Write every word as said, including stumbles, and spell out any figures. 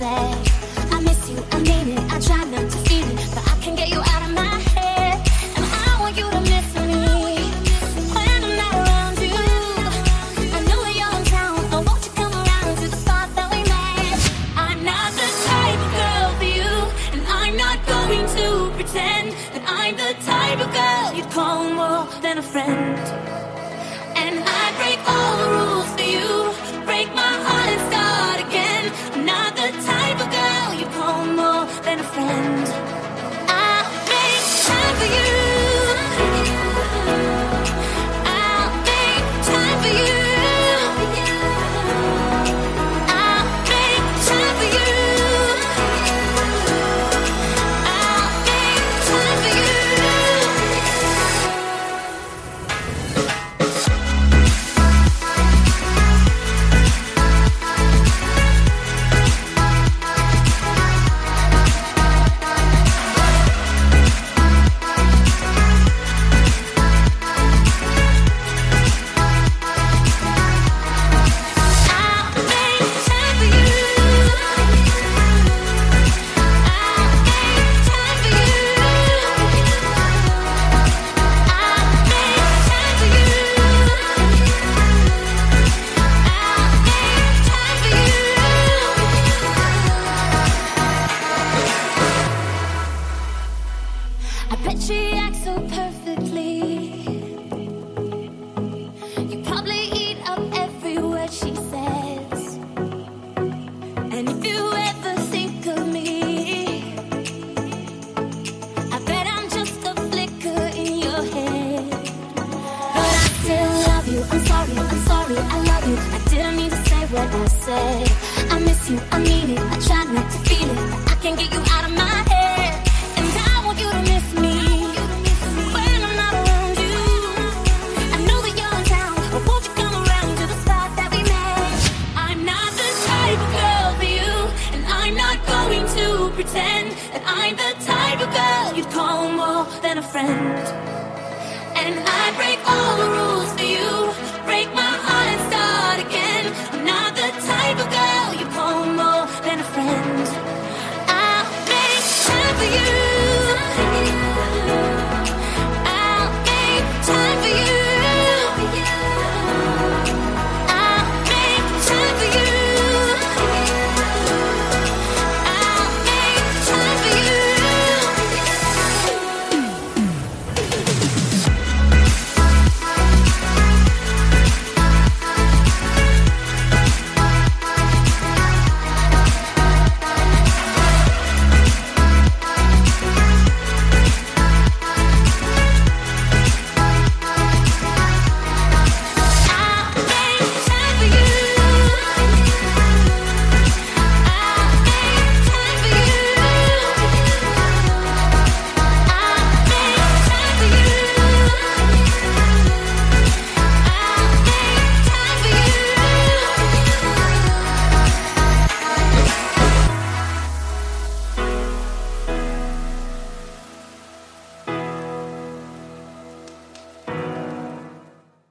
say, I miss you, I mean it, I try not to feel it, but I can't get you out of my head. And I want you to miss me when I'm not around you. I know that you're in town, so won't you come around to the spot that we met? I'm not the type of girl for you, and I'm not going to pretend that I'm the type of girl you'd call more than a friend. And I break all the rules for you, break my heart and start again. I'm not the type of girl you call more than a friend. I'll make time for you. I'll make time for you. I'll make time for you. I'll make time for you. I bet she acts so perfectly. You probably eat up every word she says. And if you ever think of me, I bet I'm just a flicker in your head. But I still love you. I'm sorry, I'm sorry, I love you. I didn't mean to say what I said. I miss you, I mean it, I try not to feel it, but I can't get you out of my head. And I want you to miss me when I'm not around you. I know that you're in town, but won't you come around to the spot that we met? I'm not the type of girl for you, and I'm not going to pretend that I'm the type of girl you'd call more than a friend. And I break all the rules